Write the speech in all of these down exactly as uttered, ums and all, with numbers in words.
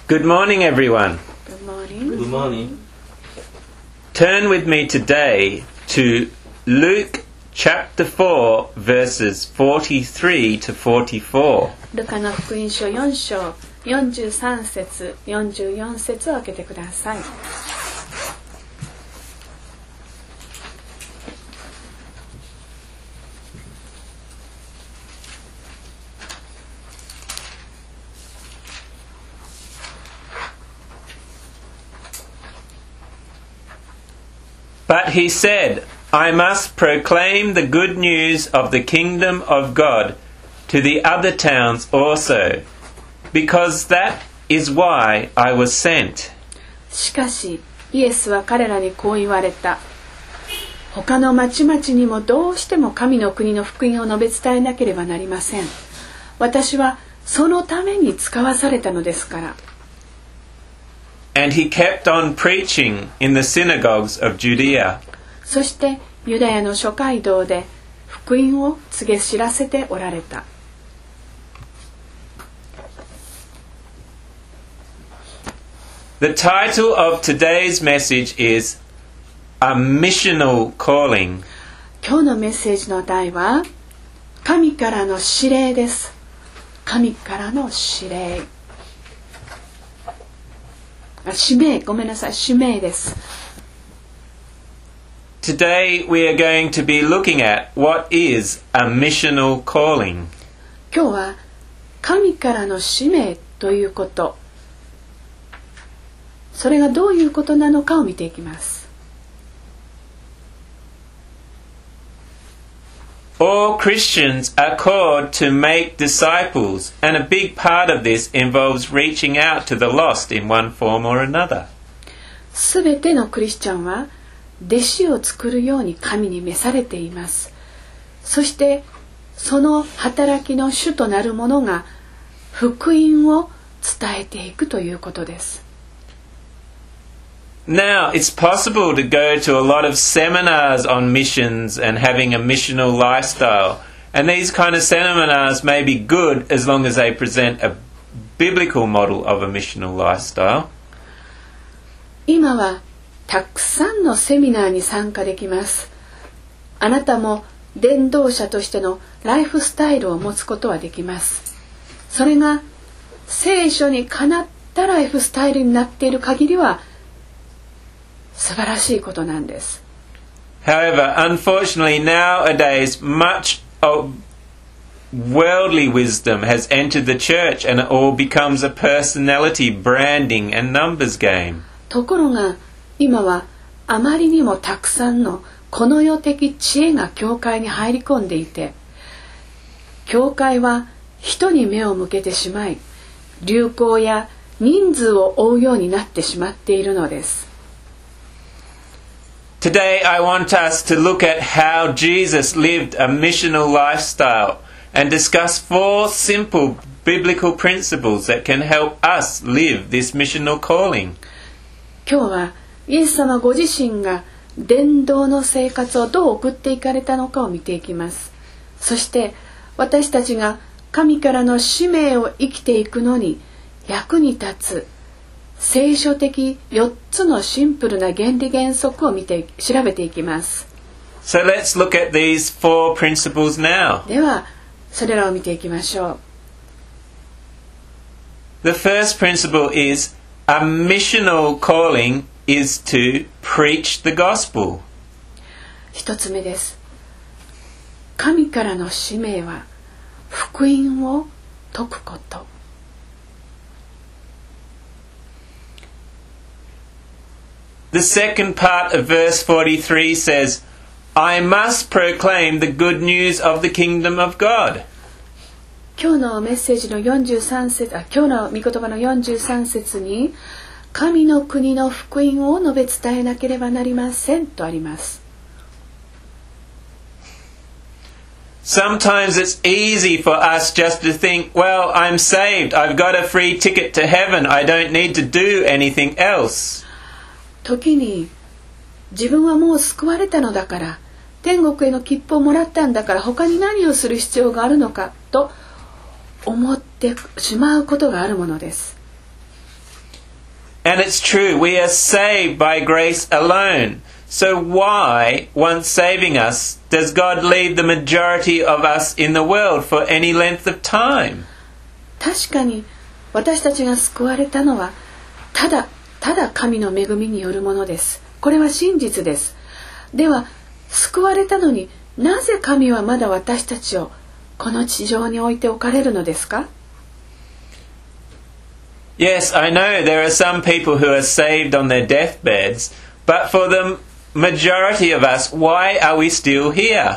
Good morning, everyone. Good morning. Good morning. Turn with me today to Luke chapter four, verses forty-three to forty-four. ルカの福音書よん章よんじゅうさん節よんじゅうよん節を開けてください。 But he said, I must proclaim the good news of the kingdom of God to the other towns also, because that is why I was sent. しかしイエスは彼らにこう言われた。他の町々にもどうしても神の国の福音を述べ伝えなければなりません。私はそのために使わされたのですから。 And he kept on preaching in the synagogues of Judea. そしてユダヤの諸街道で福音を告げ知らせておられた。 The title of today's message is A Missional Calling. 今日のメッセージの題は神からの指令です。神からの指令。あ、使命、ごめんなさい、使命です。 Today we are going to be looking at what is a missional calling. 今日は神からの使命ということ、それがどういうことなのかを見ていきます。 All Christians are called to make disciples, and a big part of this involves reaching out to the lost in one form or another. すべてのクリスチャンは弟子を作るように神に召されています。そしてその働きの主となるものが福音を伝えていくということです。 Now, it's possible to go to a lot of seminars on missions and having a missional lifestyle. And these kind of seminars may be good as long as they present a biblical model of a missional lifestyle. 今はたくさんのセミナーに参加できます。あなたも伝道者としてのライフスタイルを持つことはできます。それが聖書にかなったライフスタイルになっている限りは素晴らしいことなんです。 However, unfortunately nowadays much of worldly wisdom has entered the church and it all becomes a personality branding and numbers game. ところが今はあまりにもたくさんのこの世的知恵が教会に入り込んでいて、教会は人に目を向けてしまい、流行や人数を追うようになってしまっているのです。 Today I want us to look at how Jesus lived a missional lifestyle and discuss four simple biblical principles that can help us live this missional calling. 今日はイエス様ご自身が伝道の生活をどう送っていかれたのかを見ていきます。そして私たちが神からの使命を生きていくのに役に立つ聖書的よっつのシンプルな原理原則を見て調べていきます。 So let's look at these four principles now. ではそれらを見ていきましょう。The first principle is a missional calling is to preach the gospel. 一つ目です。神からの使命は福音を説くこと。 The second part of verse forty-three says, I must proclaim the good news of the kingdom of God. 今日のメッセージのよんじゅうさん節、あ、今日の御言葉のよんじゅうさん節に、神の国の福音を述べ伝えなければなりませんとあります。 Sometimes it's easy for us just to think, well, I'm saved. I've got a free ticket to heaven. I don't need to do anything else. 時に自分はもう救われたのだから天国への切符をもらったんだから他に何をする必要があるのかと思ってしまうことがあるものです。 And it's true, we are saved by grace alone. So why, once saving us, does God leave the majority of us in the world for any length of time? 確かに私たちが救われたのはただただ神の恵みによるものです。これは真実です。では救われたのになぜ神はまだ私たちをこの地上に置いておかれるのですか？ Yes, I know there are some people who are saved on their deathbeds, but for the majority of us, why are we still here?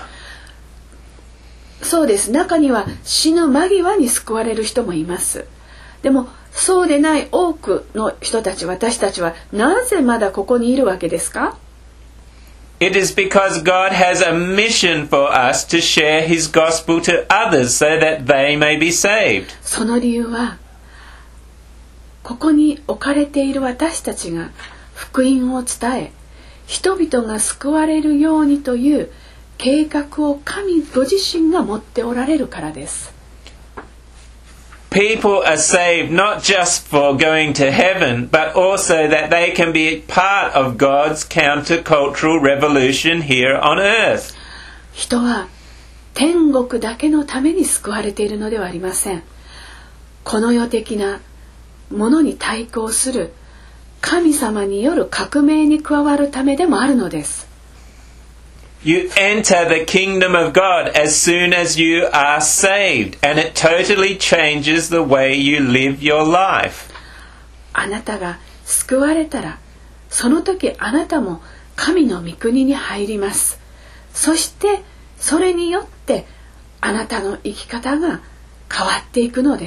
そうです。中には死ぬ間際に救われる人もいます。でもそうでない多くの人たち、私たちはなぜまだここにいるわけですか？ It is because God has a mission for us to share His gospel to others so that they may be saved. その理由はここに置かれている私たちが福音を伝え、人々が救われるようにという計画を神ご自身が持っておられるからです。 People are saved not just for going to heaven, but also that they can be part of God's countercultural revolution here on earth. 人は天国だけのために救われているのではありません。この世的なものに対抗する神様による革命に加わるためでもあるのです。 You enter the kingdom of God as soon as you are saved, and it totally changes the way you live your life. あなたが救われたら、その時あなたも神の御国に入ります。そしてそれによってあなたの生き方が変わっていくのです。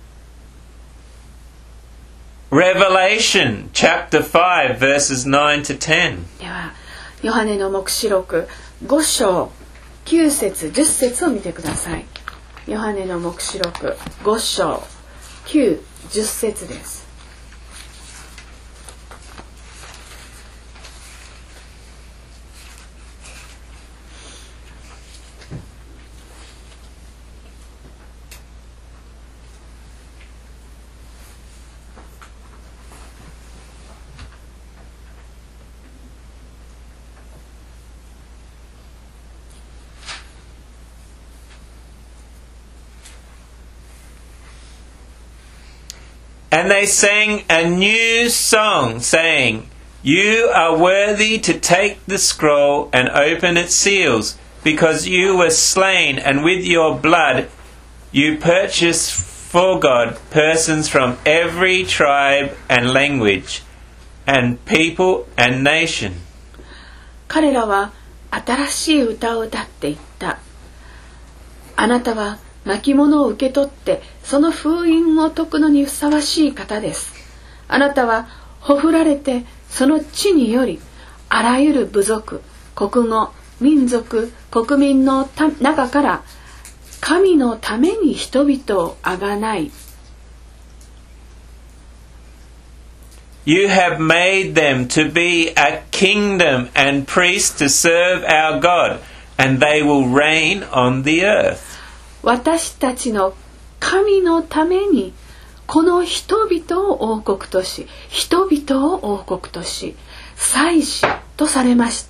Revelation chapter five verses nine to ten. ではヨハネの黙示録ご章きゅう節じゅっ節を見てください。ヨハネの黙示録ご章きゅう、じゅっ節です。 And they sang a new song, saying, You are worthy to take the scroll and open its seals, because you were slain, and with your blood you purchased for God persons from every tribe and language, and people and nation. 彼らは新しい歌を歌っていった。あなたは巻物を受け取ってその封印を解くのにふさわしい方です。あなたはほふられてその地によりあらゆる部族、国語、民族、国民の中から神のために人々をあがない。 You have made them to be a kingdom and priests to serve our God, and they will reign on the earth. 私たちの神のためにこの人々を王国とし、人々を王国とし、祭司とされました。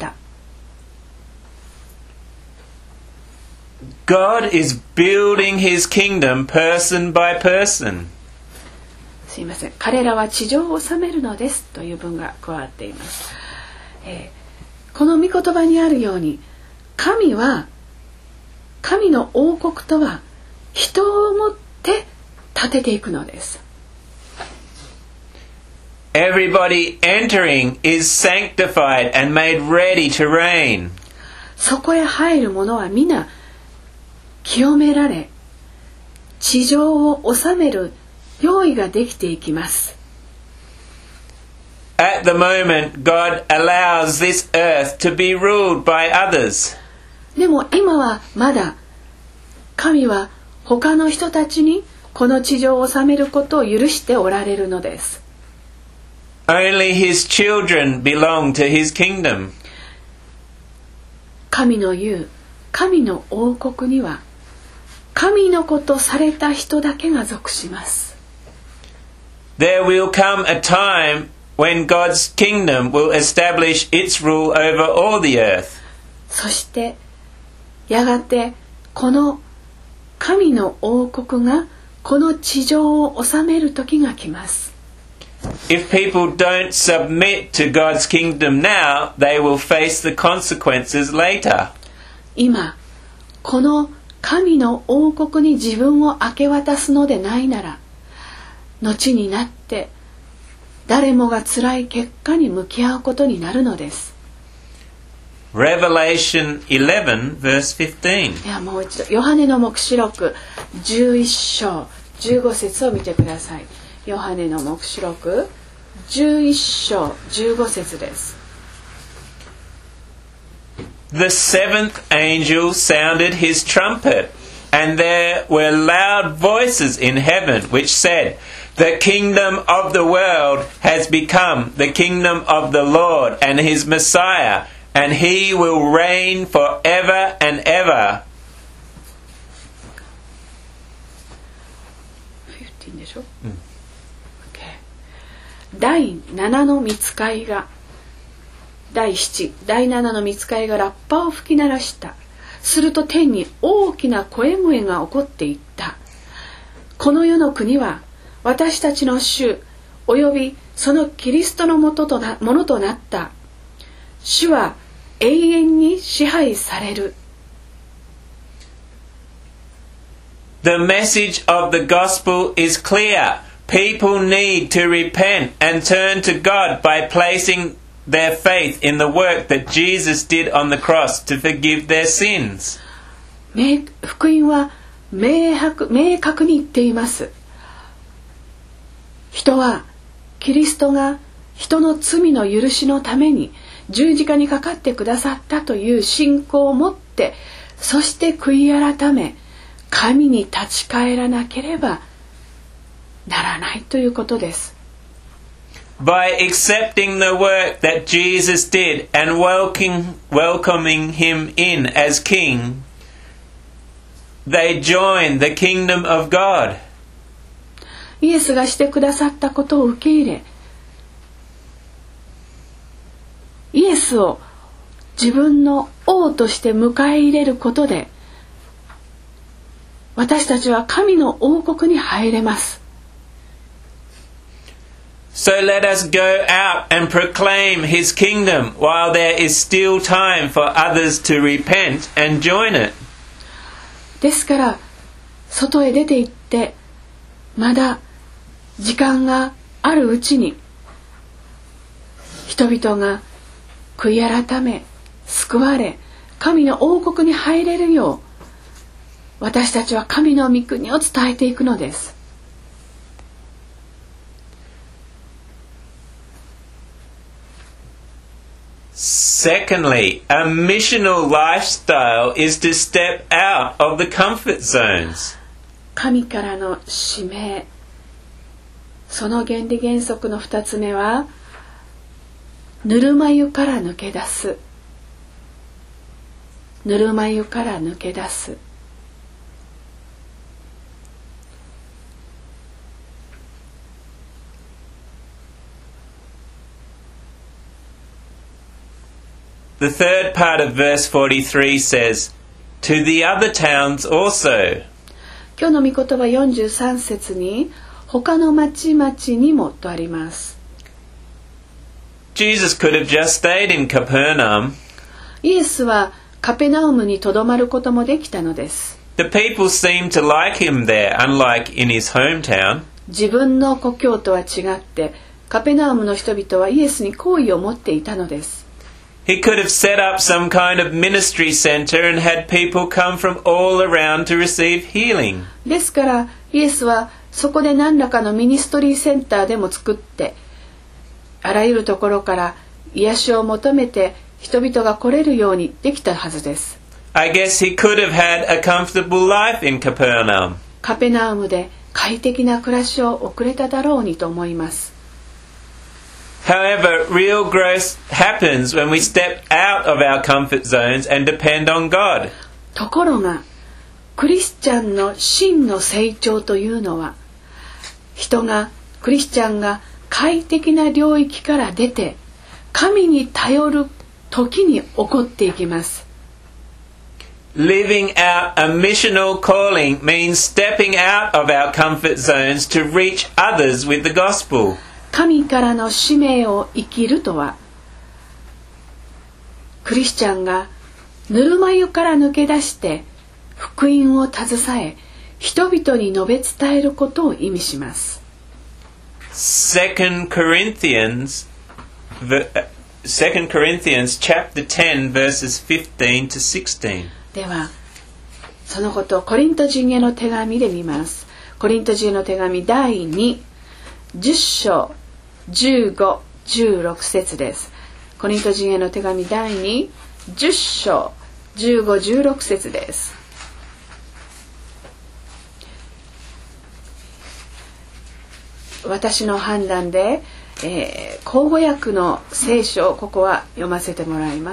God is building his kingdom person by person. すいません。彼らは地上を治めるのですという文が加わっています。えー、この御言葉にあるように、神は神の王国とは人をもって立てていくのです。 Everybody entering is sanctified and made ready to reign. そこへ入る者は皆清められ、地上を治める用意ができていきます。 At the moment, God allows this earth to be ruled by others. でも今はまだ神は他の人たちにこの地上を治めることを許しておられるのです。 Only his children belong to his kingdom. 神の言う神の王国には神の子とされた人だけが属します。 there will come a time when God's kingdom will establish its rule over all the earth. そしてやがてこの神の王国がこの地上を治める時が来ます。 If people don't submit to God's kingdom now, they will face the consequences later. 今この神の王国に自分を明け渡すのでないなら、後になって誰もが辛い結果に向き合うことになるのです。 Revelation eleven, verse fifteen. ではもう一度ヨハネの黙示録じゅういっ章じゅうご節を見てください。ヨハネの黙示録じゅういっ章じゅうご節です。 The seventh angel sounded his trumpet, and there were loud voices in heaven which said, The kingdom of the world has become the kingdom of the Lord and his Messiah, and he will reign forever and ever. じゅうごでしょ、うん、okay. 第七の御使いが第七、第七の御使いがラッパを吹き鳴らした。すると天に大きな声声が起こっていった。この世の国は私たちの主およびそのキリストのもととなものとなった。主は永遠に支配される。 The message of the gospel is clear. People need to repent and turn to God by placing their faith in the work that Jesus did on the cross to forgive their sins. 福音は明白、明確に言っています。人はキリストが人の罪の許しのために十字架にかかってくださったという信仰を持って、そして悔い改め神に立ち返らなければならないということです。 By accepting the work that Jesus did and welcoming, welcoming him in as king, they join the kingdom of God. イエスがしてくださったことを受け入れ、イエスを自分の王として迎え入れることで、私たちは神の王国に入れます。 So let us go out and proclaim his kingdom while there is still time for others to repent and join it. ですから外へ出て行ってまだ時間があるうちに人々が悔い改め救われ神の王国に入れるよう私たちは神の御国を伝えていくのです。 Secondly, a missional lifestyle is to step out of the comfort zones. 神からの使命、その原理原則の二つ目は、ぬるま湯から抜け出す。ぬるま湯から抜け出す。 The third part of verse forty-three says, To the other towns also. 今日の御言葉よんじゅうさん節に、他の町々にもとあります。 Jesus could have just stayed in Capernaum. イエスはカペナウムにとどまることもできたのです。 The people seemed to like him there, unlike in his hometown. 自分の故郷とは違って、カペナウムの人々はイエスに好意を持っていたのです。 He could have set up some kind of ministry center and had people come from all around to receive healing. ですからイエスはそこで何らかのミニストリーセンターでも作って、あらゆるところから癒しを求めて人々が来れるようにできたはずです。 I guess he could have had a comfortable life in Capernaum. カペナウムで快適な暮らしを送れただろうにと思います。 However, real growth happens when we step out of our comfort zones and depend on God. ところが、クリスチャンの真の成長というのは、人がクリスチャンが快適な領域から出て神に頼る時に起こっていきます。 Living out a missional calling means stepping out of our comfort zones to reach others with the gospel. 神からの使命を生きるとは、クリスチャンがぬるま湯から抜け出して福音を携え、人々に述べ伝えることを意味します。 Second Corinthians, Second Corinthians chapter ten verses fifteen to sixteen. では、そのことをコリント人への手紙で見ます。コリント人への手紙だいに、じゅっ章じゅうご、じゅうろく節です。コリント人への手紙だいに、じゅっ章じゅうご、じゅうろく節です。私の判断で、えー、口語訳の聖書をここは読ませてもらいます。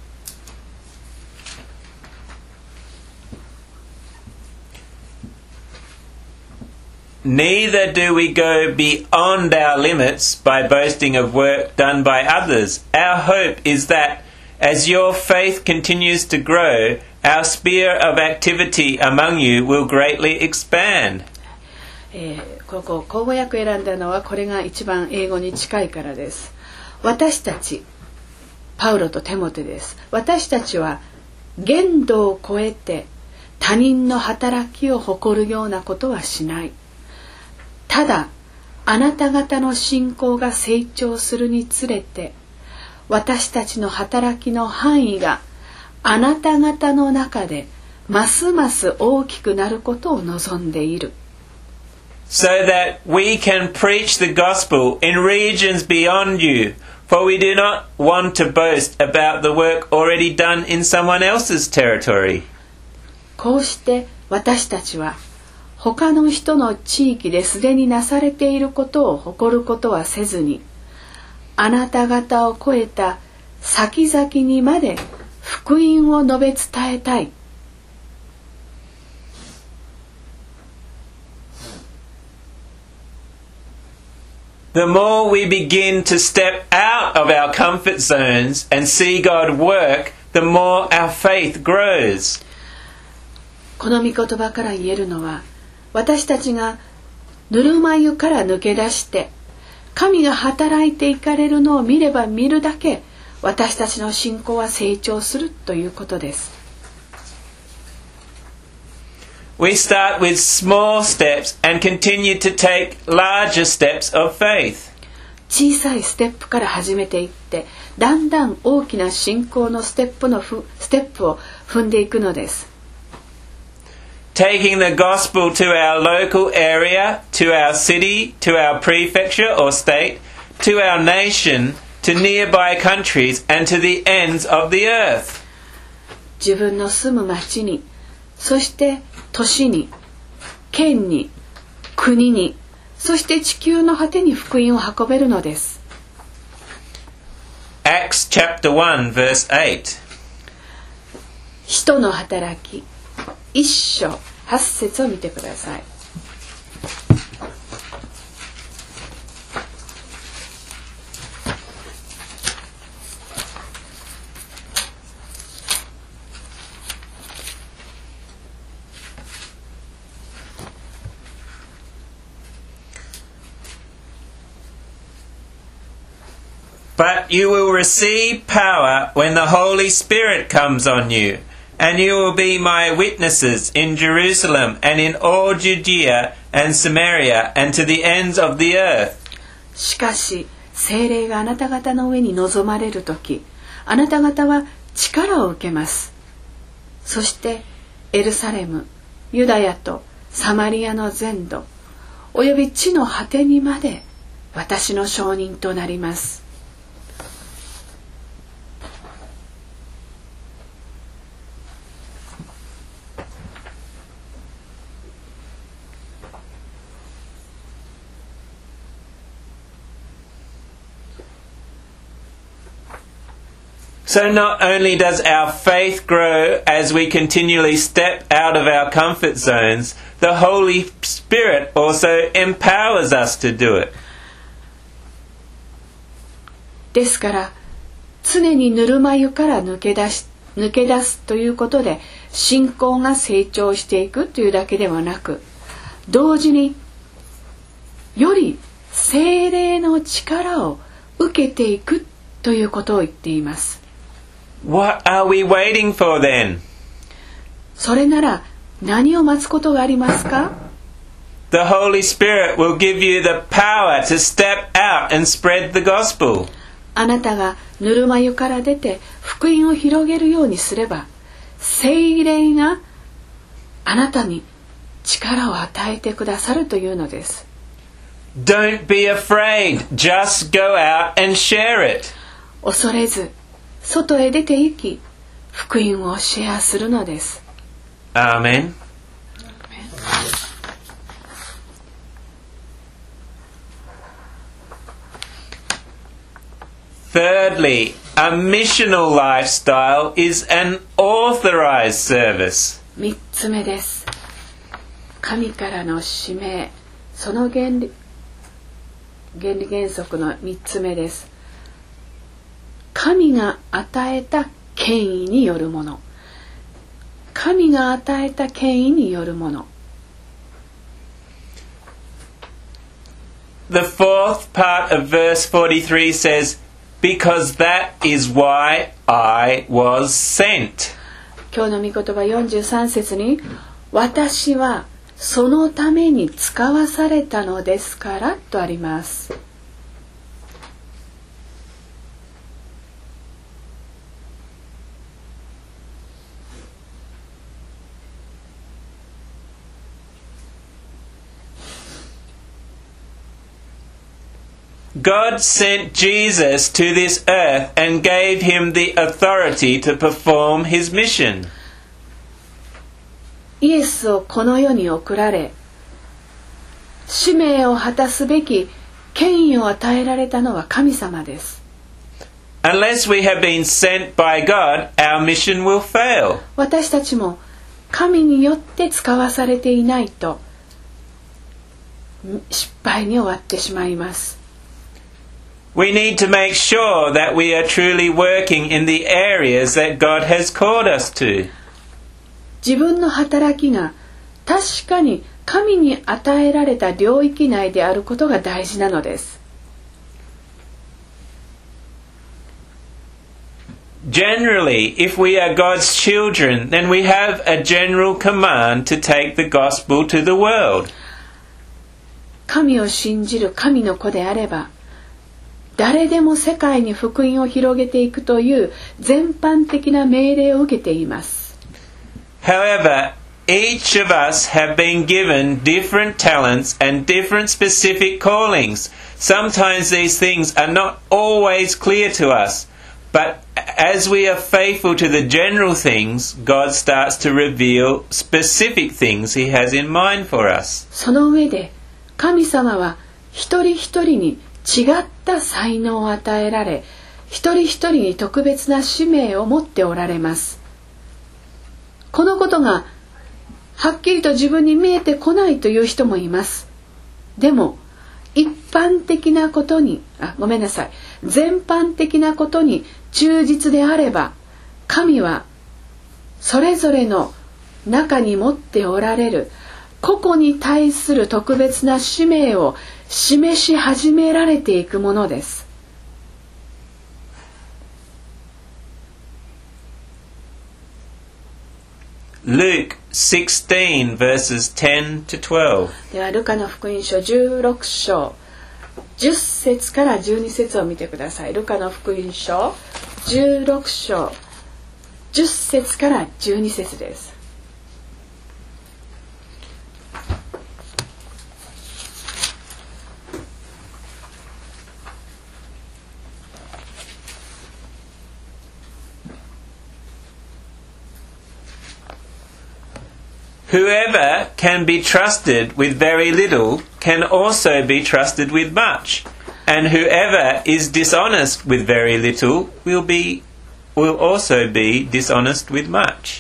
Neither do we go beyond our limits by boasting of work done by others. Our hope is that as your faith continues to grow, our sphere of activity among you will greatly expand. えー、ここ口語訳選んだのはこれが一番英語に近いからです。私たち、パウロとテモテです。私たちは限度を超えて他人の働きを誇るようなことはしない。ただ、あなた方の信仰が成長するにつれて、私たちの働きの範囲があなた方の中でますます大きくなることを望んでいる。 So that we can preach the gospel in regions beyond you, for we do not want to boast about the work already done in someone else's territory. こうして私たちは他の人の地域ですでになされていることを誇ることはせずに、あなた方を超えた先々にまで福音を述べ伝えたい。 The more we begin to step out of our comfort zones and see God work, the more our faith grows. この御言葉から言えるのは、私たちがぬるま湯から抜け出して神が働いていかれるのを見れば見るだけ、私たちの信仰は成長するということです。 We start with small steps and continue to take larger steps of faith. 小さいステップから始めていって、だんだん大きな信仰のステップのふステップを踏んでいくのです。 Taking the gospel to our local area, to our city, to our prefecture or state, to our nation, to nearby countries and to the ends of the earth. 自分の住む町に、そして都市に、県に、国に、そして地球の果てに福音を運べるのです。 Acts chapter one verse eight. 使徒の働き一章八節を見てください。 But you will receive power when the Holy Spirit comes on you, and you will be my witnesses in Jerusalem and in all Judea and Samaria and to the ends of the earth. しかし、聖霊があなた方の上に臨まれるとき、あなた方は力を受けます。そして、エルサレム、ユダヤとサマリアの全土、および地の果てにまで私の証人となります。 So not only does our faith grow as we continually step out of our comfort zones, the Holy Spirit also empowers us to do it. ですから常にぬるま湯から抜け出し抜け出すということで信仰が成長していくというだけではなく、同時により聖霊の力を受けていくということを言っています。 What are we waiting for then? それなら何を待つことがありますか？ The Holy Spirit will give you the power to step out and spread the gospel. あなたがぬるま湯から出て福音を広げるようにすれば、聖霊があなたに力を与えてくださるというのです。 Don't be afraid. Just go out and share it. 恐れず外へ出て行き福音をシェアするのです。 Amen. Thirdly, a missional lifestyle is an authorized service. 三つ目です。神からの使命、その原理、原理原則の三つ目です。神が与えた権威によるもの。神が与えた権威によるもの。 The fourth part of verse forty-three says, Because that is why I was sent. 今日の御言葉よんじゅうさん節に、私はそのために使わされたのですからとあります。 God sent Jesus to this earth and gave him the authority to perform his mission. イエスをこの世に送られ、使命を果たすべき権威を与えられたのは神様です。 Unless we have been sent by God, our mission will fail. 私たちも神によって使わされていないと失敗に終わってしまいます。 We need to make sure that we are truly working in the areas that God has called us to. 自分の働きが確かに神に与えられた領域内であることが大事なのです。 Generally, if we are God's children, then we have a general command to take the gospel to the world. 神を信じる神の子であれば、誰でも世界に福音を広げていくという全般的な命令を受けています。 However, each of us have been given different talents and different specific callings. Sometimes these things are not always clear to us, but as we are faithful to the general things, God starts to reveal specific things He has in mind for us. その上で神様は一人一人に違った才能を与えられ、一人一人に特別な使命を持っておられます。このことがはっきりと自分に見えてこないという人もいます。でも一般的なことに、あ、ごめんなさい、全般的なことに忠実であれば、神はそれぞれの中に持っておられる個々に対する特別な使命を示し始められていくものです。 Luke sixteen verses ten to twelve. ではルカの福音書じゅうろく章じゅっ節からじゅうに節を見てください。ルカの福音書じゅうろく章じゅっ節からじゅうに節です。 Whoever can be trusted with very little can also be trusted with much, and whoever is dishonest with very little will be will also be dishonest with much.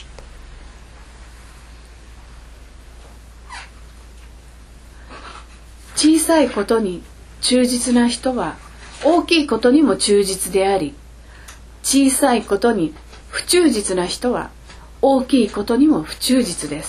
小さいことに忠実な人は大きいことにも忠実であり、小さいことに不忠実な人は大きいことにも不忠実です。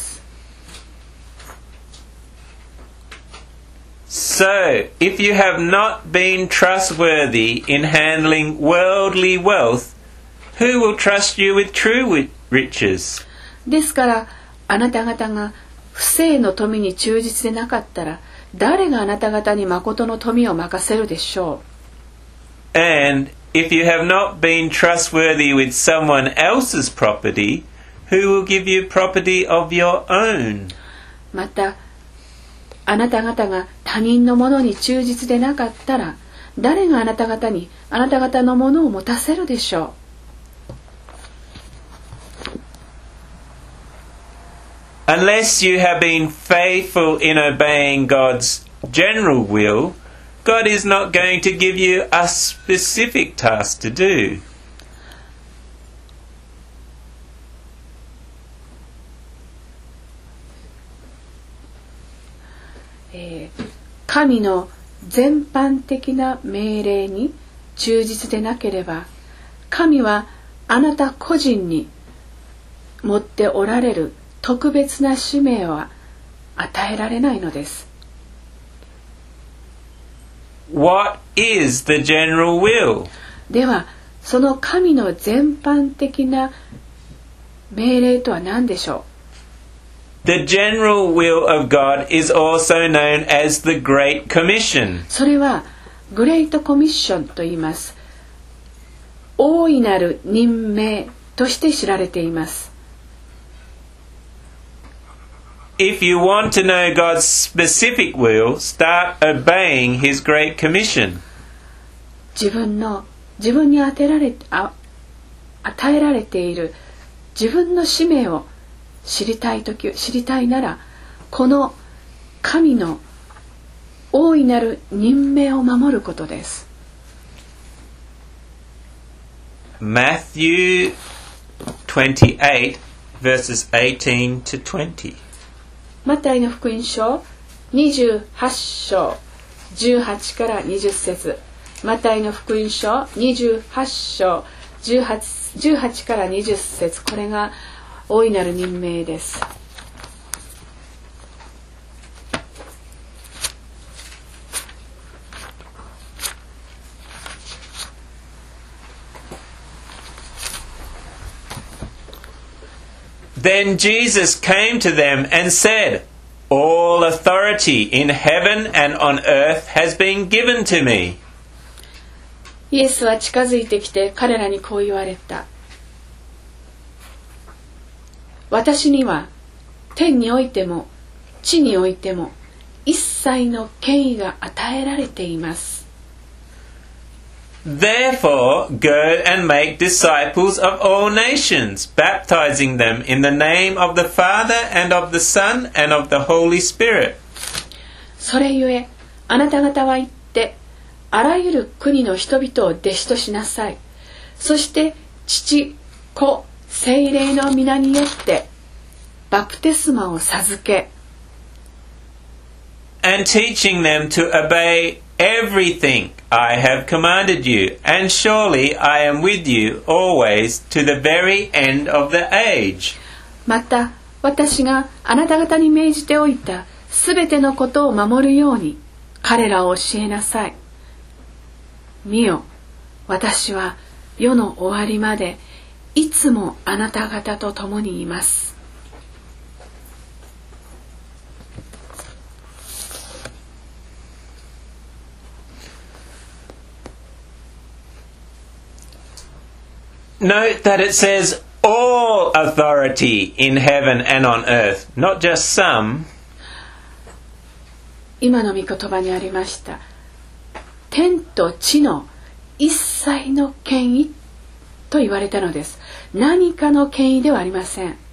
So, if you have not been trustworthy in handling worldly wealth, who will trust you with true riches? ですから、あなた方が不正の富に忠実でなかったら、誰があなた方に誠の富を任せるでしょう。And if you have not been trustworthy with someone else's property, who will give you property of your own? また、あなた方が他人のものに忠実でなかったら、誰があなた方にあなた方のものを持たせるでしょう。Unless you have been faithful in obeying God's general will, God is not going to give you a specific task to do. えー、神の全般的な命令に忠実でなければ、神はあなた個人に持っておられる特別な使命は与えられないのです。 What is the general will? では、その神の全般的な命令とは何でしょう？ The general will of God is also known as the Great Commission. それはグレートコミッションと言います。大いなる任命として知られています。 If you want to know God's specific will, start obeying His Great Commission. 自分の自分に与えられあ与えられている自分の使命を知りたいとき、知りたいなら、この神の大いなる任命を守ることです。 Matthew twenty-eight, verses eighteen to twenty. マタイの福音書にじゅうはち章じゅうはちからにじゅっ節。マタイの福音書にじゅうはち章じゅうはち、じゅうはちからにじゅっ節。これが大いなる任命です。 Then Jesus came to them and said, All authority in heaven and on earth has been given to me. イエスは近づいてきて彼らにこう言われた。私には天においても地においても一切の権威が与えられています。 Therefore, go and make disciples of all nations, baptizing them in the name of the Father and of the Son and of the Holy Spirit. それゆえ、あなた方は行って、あらゆる国の人々を弟子としなさい。そして父、子、聖霊の皆によってバプテスマを授け、 and teaching them to obey everything I have commanded you, and surely I am with you always to the very end of the age. また私があなた方に命じておいたすべてのことを守るように彼らを教えなさい。見よ、私は世の終わりまでいつもあなた方と共にいます。 Note that it says all authority in heaven and on earth, not just some. 今の御言葉にありました。天と地の一切の権威と言われたのです。何かの権威ではありません。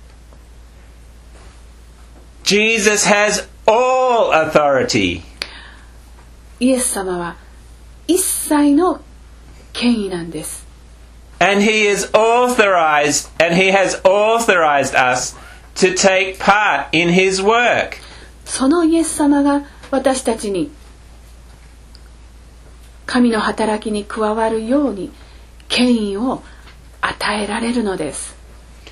Jesus has all authority. イエス様は一切の権威なんです。 And he is authorized, and he has authorized us to take part in his work. そのイエス様が私たちに神の働きに加わるように権威を与えられるのです。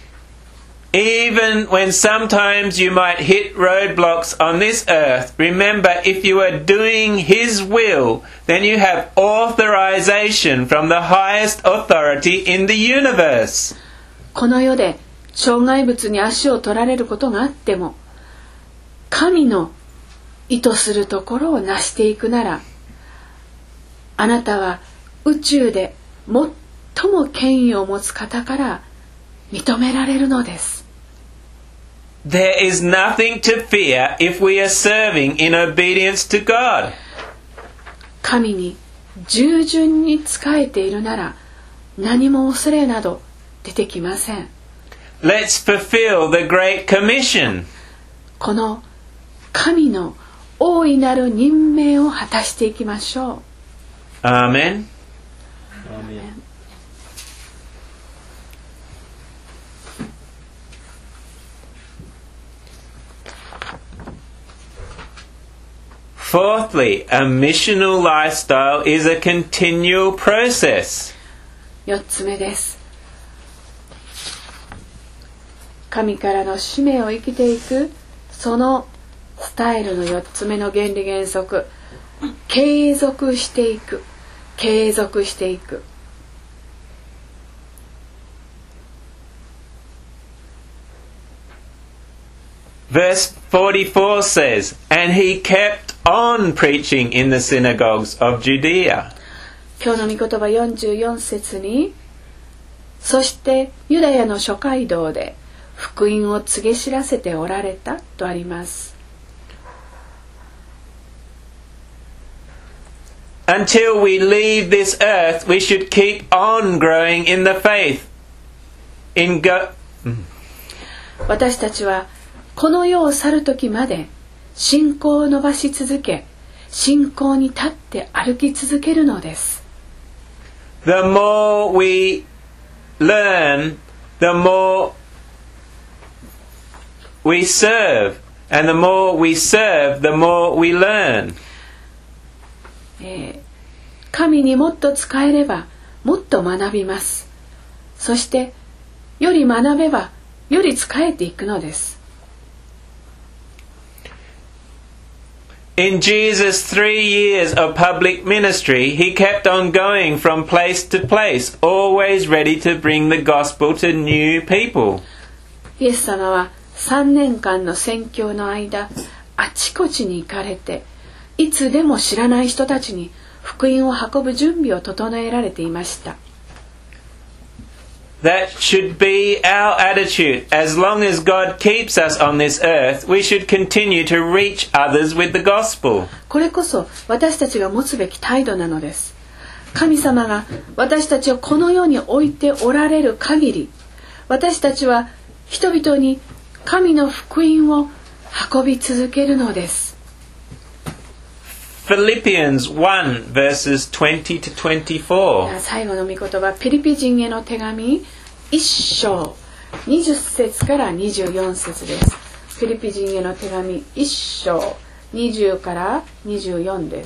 Even when sometimes you might hit roadblocks on this earth, remember if you are doing His will, then you have authorization from the highest authority in the universe. この世で障害物に足を取られることがあっても、神の意図するところを成していくなら、あなたは宇宙で最も権威を持つ方から認められるのです。 There is nothing to fear if we are serving in obedience to God. 神に従順に仕えているなら何も恐れなど出てきません。 Let's fulfill the Great Commission. この神の大いなる任命を果たしていきましょう。 Amen. Amen. Fourthly, a missional lifestyle is a continual process. 四つ目です。神からの使命を生きていくそのスタイルの四つ目の原理原則、継続していく、継続していく。 Verse forty-four says, And he kept on preaching in the synagogues of Judea. 今日の御言葉よんじゅうよん節に、そしてユダヤの諸街道で福音を告げ知らせておられたとあります。 Until we leave this earth, we should keep on growing in the faith. In go- 私たちはこの世を去る時まで信仰を伸ばし続け、信仰に立って歩き続けるのです。 The more we learn, the more we serve. And the more we serve, the more we learn. えー、神にもっと仕えればもっと学びます。そしてより学べばより仕えていくのです。 In Jesus' three years of public ministry, he kept on going from place to place, always ready to bring the gospel to new people. イエス様はさんねんかんの宣教の間、あちこちに行かれて、いつでも知らない人たちに福音を運ぶ準備を整えられていました。 That should be our attitude. As long as God keeps us on this earth, we should continue to reach others with the gospel. これこそ私たちが持つべき態度なのです。神様が私たちをこの世に置いておられる限り、私たちは人々に神の福音を運び続けるのです。 Philippians one verses twenty to twenty-four. 最後の御言葉、ピリピ人への手紙一章にじゅっ節からにじゅうよん節です。ピリピ人への手紙一章にじゅうからにじゅうよんです。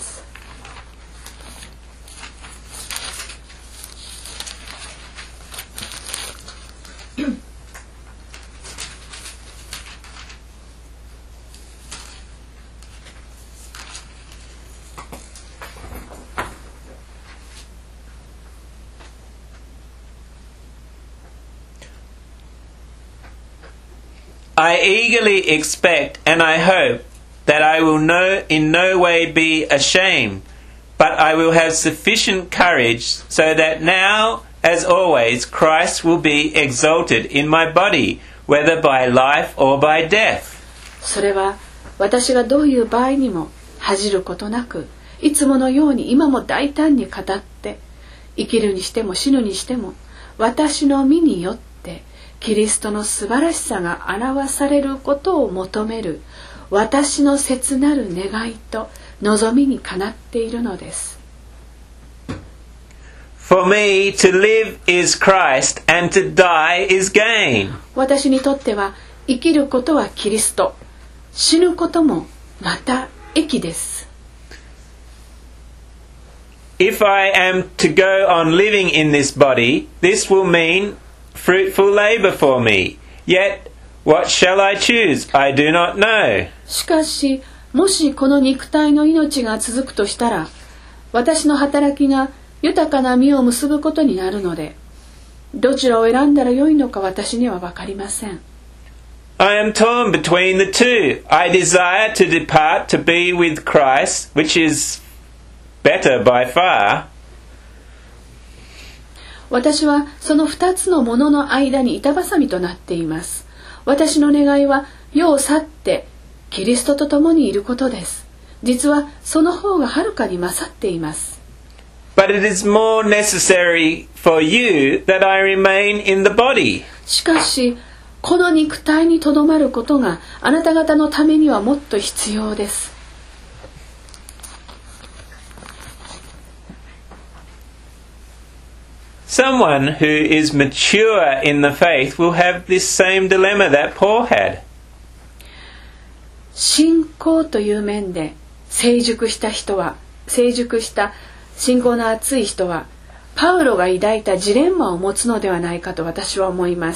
I eagerly expect and I hope that I will no, in no way be ashamed, but I will have sufficient courage so that now, as always, Christ will be exalted in my body, whether by life or by death. それは私がどういう場合にも恥じることなく、いつものように今も大胆に語って、生きるにしても死ぬにしても、私の身によってキリストの素晴らしさが表されることを求める私の切なる願いと望みにかなっているのです。 For me to live is Christ and to die is gain. 私にとっては生きることはキリスト、死ぬこともまた益です。 If I am to go on living in this body, this will mean fruitful labor for me. Yet, what shall I choose? I do not know. しかし、もしこの肉体の命が続くとしたら、私の働きが豊かな実を結ぶことになるので、どちらを選んだらよいのか私には分かりません。 I am torn between the two. I desire to depart to be with Christ, which is better by far. 私はその二つのものの間に板挟みとなっています。私の願いは世を去ってキリストと共にいることです。実はその方がはるかに勝っています。 But it is more necessary for you that I remain in the body. しかし、この肉体にとどまることがあなた方のためにはもっと必要です。 Someone who is mature in the faith will have this same dilemma that Paul had. 信仰という面で成熟した人は、成熟した信仰の厚い人は、パウロが抱いたジレンマを持つのではないかと私は思います。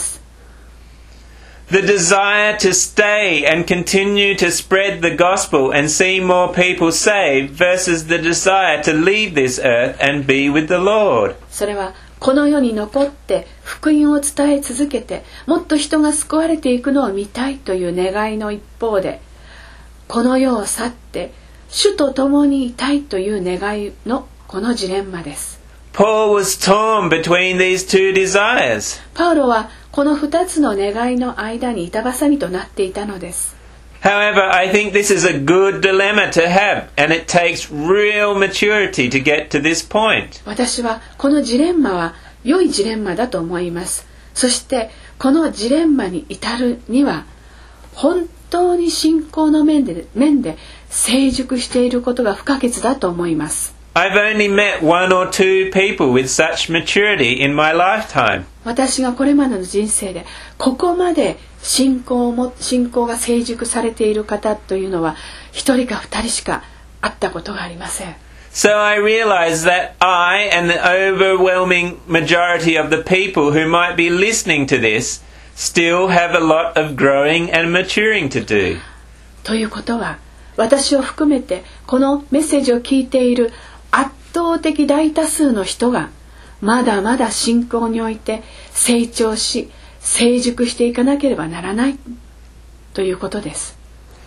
The desire to stay and continue to spread the gospel and see more people saved versus the desire to leave this earth and be with the Lord. それはこの世に残って福音を伝え続けてもっと人が救われていくのを見たいという願いの一方で、この世を去って主と共にいたいという願いのこのジレンマです。 Paul was torn between these two desires. パウロはこの二つの願いの間に板挟みとなっていたのです。 However, I think this is a good dilemma to have, and it takes real maturity to get to this point. 私はこのジレンマは良いジレンマだと思います。そしてこのジレンマに至るには本当に信仰の面で、面で成熟していることが不可欠だと思います。 I've only met one or two people with such maturity in my lifetime. 私がこれまでの人生でここまで信仰も信仰が成熟されている方というのは一人か二人しか会ったことがありません。 So I realize that I and the overwhelming majority of the people who might be listening to this still have a lot of growing and maturing to do. ということは、私を含めてこのメッセージを聞いている圧倒的大多数の人がまだまだ信仰において成長し成熟していかなければならないということです。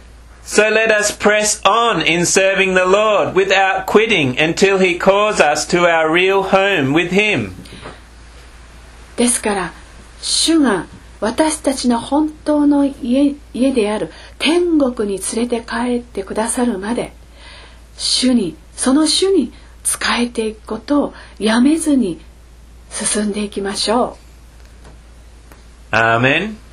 So let us press on in serving the Lord without quitting until He calls us to our real home with Him. ですから主が私たちの本当の 家, 家である天国に連れて帰ってくださるまで主にその主に仕えていくことをやめずに進んでいきましょう。 Amen.